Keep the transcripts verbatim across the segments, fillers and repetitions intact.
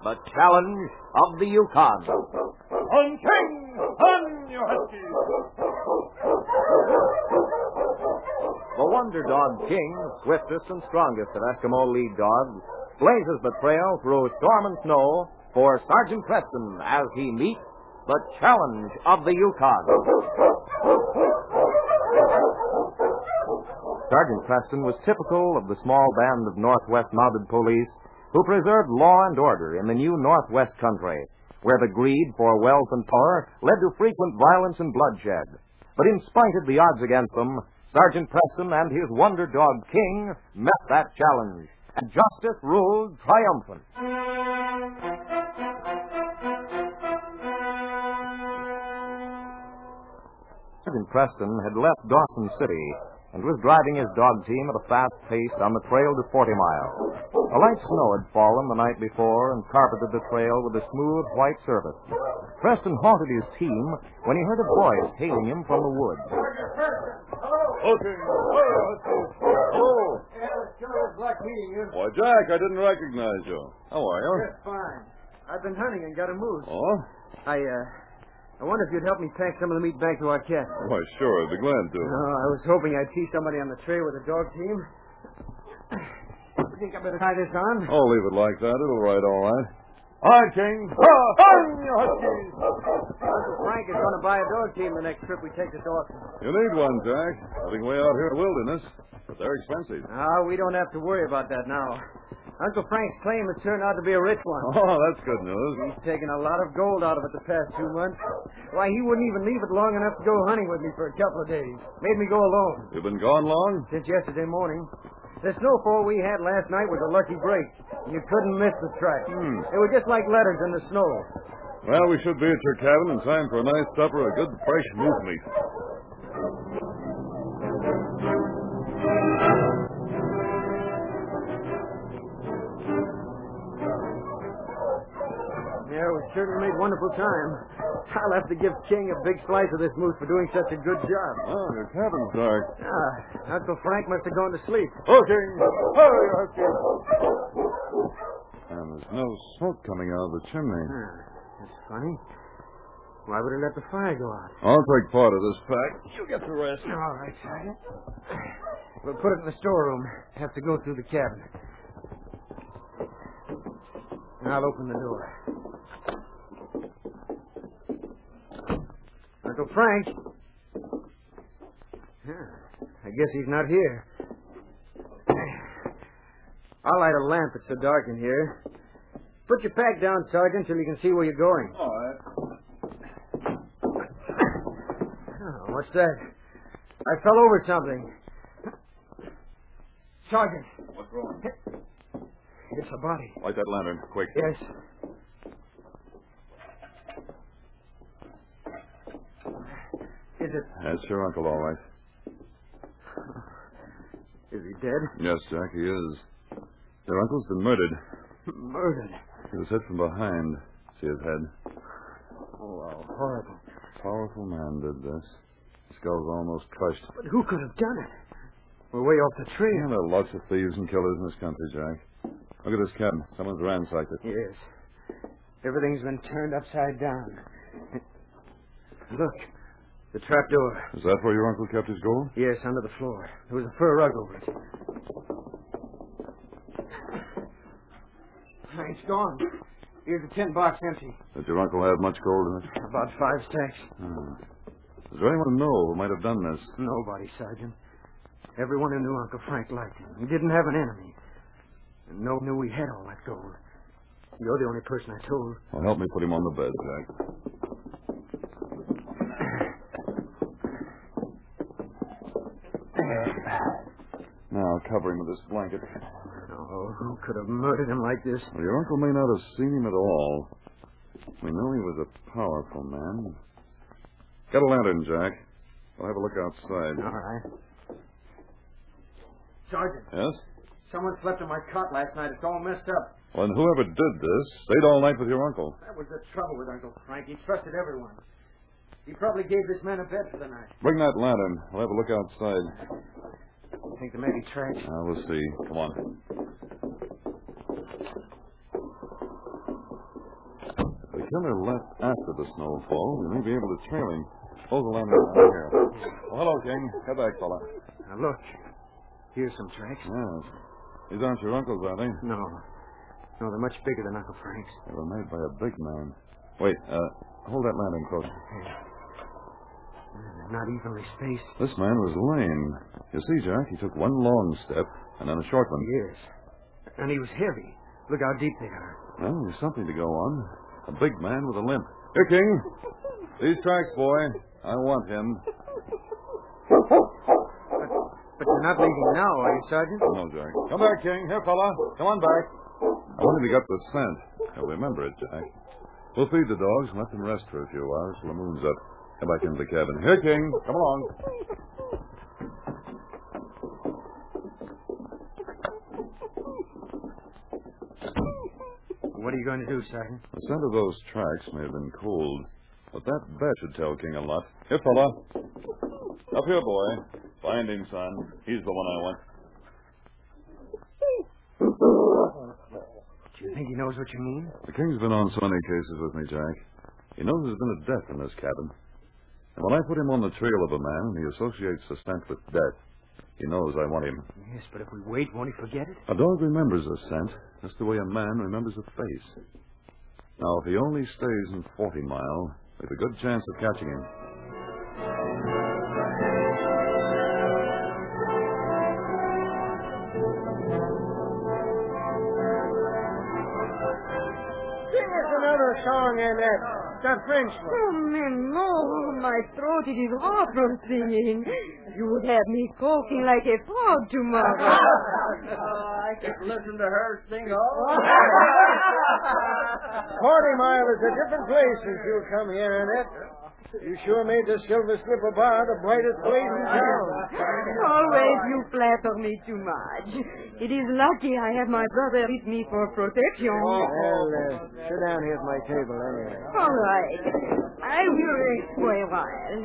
the challenge of the Yukon. On King! On, you huskies! The Wonder Dog King, swiftest and strongest of Eskimo lead dogs, blazes the trail through storm and snow for Sergeant Preston as he meets the challenge of the Yukon. Sergeant Preston was typical of the small band of Northwest Mounted Police who preserved law and order in the new Northwest country, where the greed for wealth and power led to frequent violence and bloodshed. But in spite of the odds against them, Sergeant Preston and his Wonder Dog King met that challenge, and justice ruled triumphant. Sergeant Preston had left Dawson City and was driving his dog team at a fast pace on the trail to Forty Mile. A light snow had fallen the night before and carpeted the trail with a smooth white surface. Preston halted his team when he heard a voice hailing him from the woods. Sergeant Preston! Hello! Okay. Hello! Yeah, it sure was like meeting you. Why, Jack, I didn't recognize you. How are you? Just fine. I've been hunting and got a moose. Oh? I, uh... I wonder if you'd help me pack some of the meat back to our cabin. Why, sure, I'd be glad to. Oh, I was hoping I'd see somebody on the trail with a dog team. You think I better tie this on? Oh, leave it like that. It'll ride all right. All right, King. On, you huskies! Uncle Frank is going to buy a dog team the next trip we take to Dawson. You need one, Jack. Living way out here in the wilderness. But they're expensive. Ah, we don't have to worry about that now. Uncle Frank's claim has turned out to be a rich one. Oh, that's good news. He's taken a lot of gold out of it the past two months. Why, he wouldn't even leave it long enough to go hunting with me for a couple of days. Made me go alone. You've been gone long? Since yesterday morning. The snowfall we had last night was a lucky break. You couldn't miss the track. Hmm. They were just like letters in the snow. Well, we should be at your cabin in time for a nice supper of good, fresh moose meat. Yeah, we certainly made wonderful time. I'll have to give King a big slice of this moose for doing such a good job. Oh, your cabin's dark. Ah, Uncle Frank must have gone to sleep. Okay. Hurry, okay. And there's no smoke coming out of the chimney. Ah, that's funny. Why would he let the fire go out? I'll take part of this pack. You get the rest. All right, Sergeant. We'll put it in the storeroom. Have to go through the cabin. And I'll open the door. Uncle Frank. Yeah, I guess he's not here. I'll light a lamp. It's so dark in here. Put your pack down, Sergeant, till you can see where you're going. All right. Oh, what's that? I fell over something. Sergeant. What's wrong? It's a body. Light that lantern, quick. Yes. Is it... That's your uncle, all right. Is he dead? Yes, Jack, he is. Your uncle's been murdered. Murdered. He was hit from behind. See his head? Oh, how horrible. Powerful man did this. His skull's almost crushed. But who could have done it? We're way off the trail. Yeah, there are lots of thieves and killers in this country, Jack. Look at this cabin. Someone's ransacked it. Yes. Everything's been turned upside down. Look. The trap door. Is that where your uncle kept his gold? Yes, under the floor. There was a fur rug over it. It's gone. Here's the tin box empty. Did your uncle have much gold in it? About five stacks. Oh. Is there anyone to know who might have done this? Nobody, Sergeant. Everyone who knew Uncle Frank liked him. He didn't have an enemy. And no one knew he had all that gold. You're the only person I told. Well, help me put him on the bed, Jack. Now, cover him with this blanket. Oh, who could have murdered him like this? Well, your uncle may not have seen him at all. We know he was a powerful man. Get a lantern, Jack. We'll have a look outside. All right. Sergeant. Yes? Someone slept in my cot last night. It's all messed up. Well, and whoever did this stayed all night with your uncle. That was the trouble with Uncle Frank. He trusted everyone. He probably gave this man a bed for the night. Bring that lantern. We'll have a look outside. I think there may be tracks. Now, we'll see. Come on. killer left after the snowfall, we may be able to trail him. Hold the lantern down here. Oh, hello, King. Come back, fella. Now, look. Here's some tracks. Yes. These aren't your uncle's, are they? No. No, they're much bigger than Uncle Frank's. They were made by a big man. Wait, uh, hold that lantern closer. They're not evenly spaced. This man was lame. You see, Jack, he took one long step and then a short one. Yes. And he was heavy. Look how deep they are. Well, there's something to go on. A big man with a limp. Here, King. These tracks, boy. I want him. But you're not leaving now, are you, Sergeant? No, Jack. Come back, King. Here, fella. Come on back. I want him to get the scent. He'll remember it, Jack. We'll feed the dogs and let them rest for a few hours till the moon's up. Come back into the cabin. Here, King. Come along. What are you going to do, Sergeant? The scent of those tracks may have been cold, but that bet should tell King a lot. Here, fella. Up here, boy. Find him, son. He's the one I want. Do you think he knows what you mean? The King's been on so many cases with me, Jack. He knows there's been a death in this cabin. And when I put him on the trail of a man and he associates the scent with death, he knows I want him. Yes, but if we wait, won't he forget it? A dog remembers a scent just the way a man remembers a face. Now, if he only stays in Forty Mile, we've a good chance of catching him. Sing us another song, Annette. That French one. Oh, mais no, my throat, it is raw from singing. You would have me croaking like a frog tomorrow. Oh, I could listen to her sing all Forty Mile is a different place since you come here, Annette. You sure made the Silver Slipper Bar the brightest place in town. Always you flatter me too much. It is lucky I have my brother with me for protection. Well, uh, sit down here at my table, anyway. All right. I will rest for a while.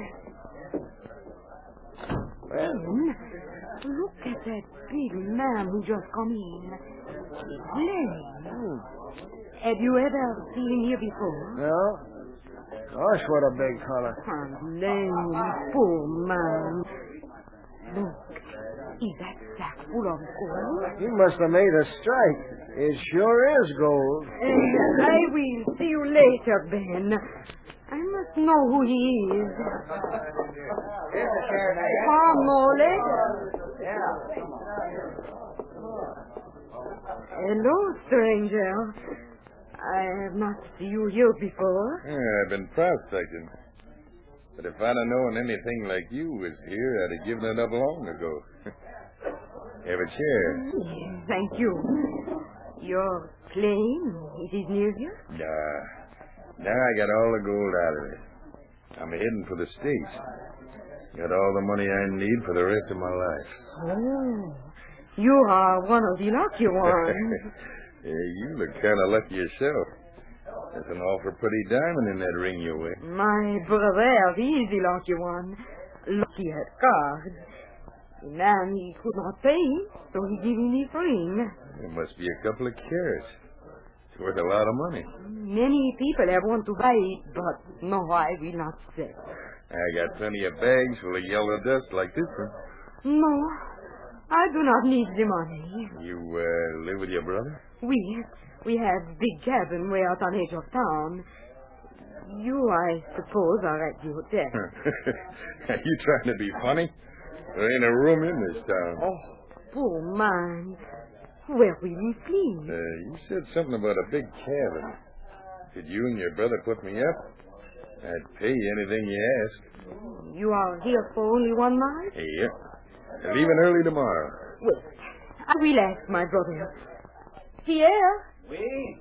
Well, Then, look at that big man who just come in. He's lame. hmm. Have you ever seen him here before? No? Gosh, what a big fella. Oh, lame, poor man. Look, is that sack full of gold? He must have made a strike. It sure is gold. Uh, I will see you later, Ben. I must know who he is. Here's the sheriff. Come no later. Hello, stranger. I have not seen you here before. Yeah, I've been prospecting. But if I'd have known anything like you was here, I'd have given it up long ago. Have a chair. Yes, thank you. Your plane, it is near here? Nah. Now I got all the gold out of it. I'm heading for the States. Got all the money I need for the rest of my life. Oh, you are one of the lucky ones. Yeah, you look kind of lucky yourself. There's an awful pretty diamond in that ring you're wearing. My brother, he is the lucky one. Lucky at cards. The man, he could not pay, so he gave me the ring. It must be a couple of carats. It's worth a lot of money. Many people have want to buy it, but no, I will not sell. I got plenty of bags full of yellow dust like this one. No, I do not need the money. You uh, live with your brother? We, we have big cabin way out on edge of town. You, I suppose, are at the hotel. Are you trying to be funny? There ain't a room in this town. Oh, poor man. Where will you sleep? Uh, you said something about a big cabin. Could you and your brother put me up? I'd pay you anything you ask. You are here for only one night? Yeah. Leaving early tomorrow. Wait, I will ask my brother. Pierre? Oui.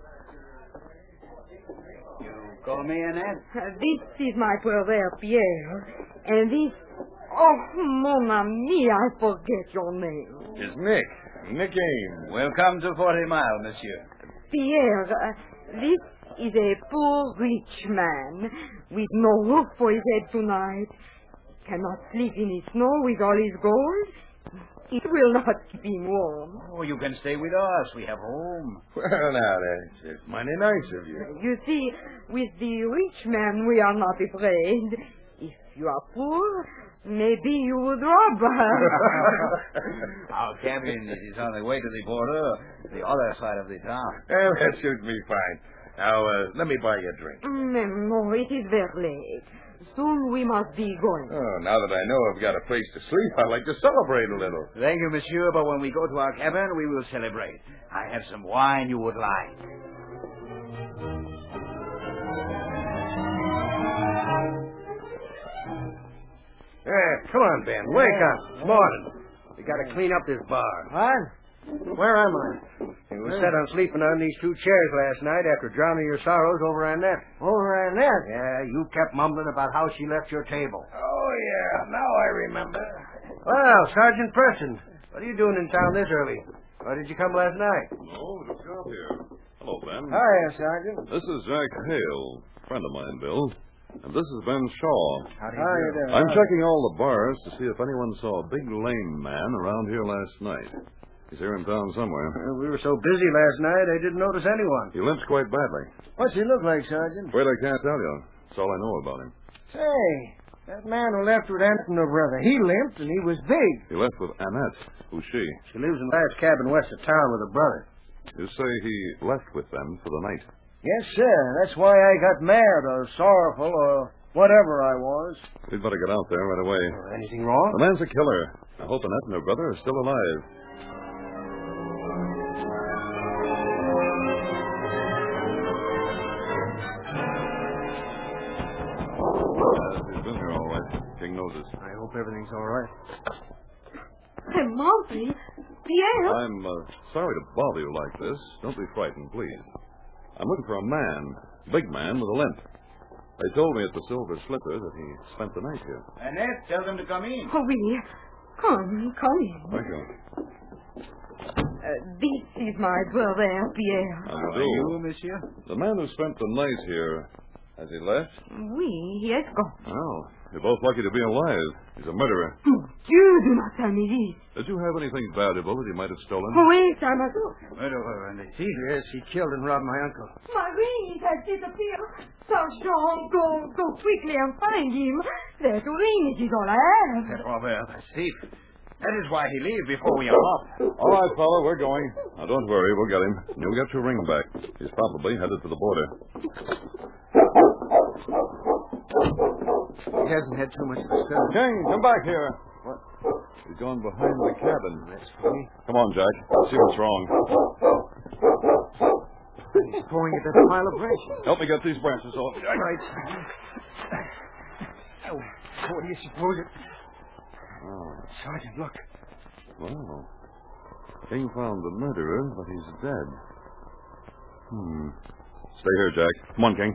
You call me Annette? Uh, this is my brother, Pierre. And this... Oh, mon ami, I forget your name. It's Nick. Nick Ames. Welcome to Forty Mile, monsieur. Pierre, uh, this is a poor rich man with no roof for his head tonight. Cannot sleep in the snow with all his gold. It will not keep him warm. Oh, you can stay with us. We have room. Well, now, that's it's mighty nice of you. You see, with the rich man, we are not afraid. If you are poor, maybe you would rob us. Our cabin is on the way to the border, the other side of the town. Well, that suits me fine. Now, uh, let me buy you a drink. Mm, No, it is very late. Soon we must be going. Oh, now that I know I've got a place to sleep, I'd like to celebrate a little. Thank you, monsieur, but when we go to our cabin, we will celebrate. I have some wine you would like. Hey, come on, Ben. Wake up. It's morning. We got to clean up this bar. What? Where am I? You were set on sleeping on these two chairs last night after drowning your sorrows over Annette. Over Annette. Yeah, you kept mumbling about how she left your table. Oh, yeah. Now I remember. Well, Sergeant Preston, what are you doing in town this early? Why did you come last night? Oh, just got here. Hello, Ben. Hiya, Sergeant. This is Jack Hale, friend of mine, Bill. And this is Ben Shaw. How do How you doing? I'm checking all the bars to see if anyone saw a big lame man around here last night. He's here in town somewhere. Well, we were so busy last night, I didn't notice anyone. He limps quite badly. What's he look like, Sergeant? Afraid I can't tell you. That's all I know about him. Say, that man who left with Annette and her brother, he limped and he was big. He left with Annette. Who's she? She lives in the last cabin west of town with her brother. You say he left with them for the night. Yes, sir. That's why I got mad or sorrowful or whatever I was. We'd better get out there right away. Uh, anything wrong? The man's a killer. I hope Annette and her brother are still alive. Uh, he's been here all right. King knows it. I hope everything's all right. Hey, Monty, Pierre. I'm uh, sorry to bother you like this. Don't be frightened, please. I'm looking for a man, big man with a limp. They told me at the Silver Slipper that he spent the night here. Annette, tell them to come in. Oh, we. Come, come in. Thank you. Uh, this is my brother, Pierre. How How do are you you, monsieur? The man who spent the night here, has he left? Oui, he has gone. Oh, you're both lucky to be alive. He's a murderer. You do not tell me this. Did you have anything valuable that he might have stolen? Oui, ça m'a tout. Murderer and a thief. Yes, he killed and robbed my uncle. My ring has disappeared. Sergeant, go, go quickly and find him. That ring is all I have. That robber, that thief. That is why he leave before we are off. All right, fella, we're going. Now, don't worry, we'll get him. You'll get your ring back. He's probably headed to the border. He hasn't had too much to discuss. King, come back here. What? He's gone behind the cabin. That's funny. Come on, Jack. Let's see what's wrong. He's going at that pile of branches. Help me get these branches off. Jack. Right. Oh, what do you suppose it... Oh, Sergeant, look. well. King found the murderer, but he's dead. Hmm. Stay here, Jack. Come on, King.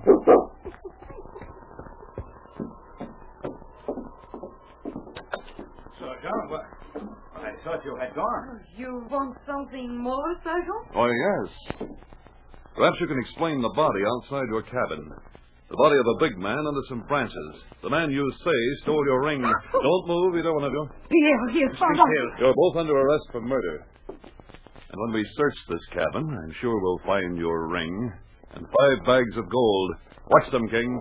Sergeant, what? I thought you had gone. You want something more, Sergeant? Oh, yes. Perhaps you can explain the body outside your cabin. The body of a big man under some branches. The man you say stole your ring. Don't move, either one of you. Pierre, here, found out. You're both under arrest for murder. And when we search this cabin, I'm sure we'll find your ring and five bags of gold. Watch them, King.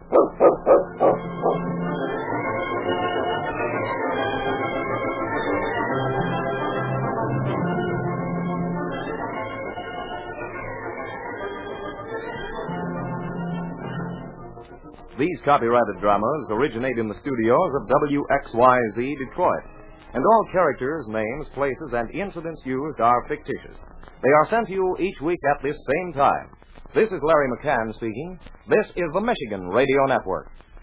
These copyrighted dramas originate in the studios of W X Y Z Detroit, and all characters, names, places, and incidents used are fictitious. They are sent to you each week at this same time. This is Larry McCann speaking. This is the Michigan Radio Network.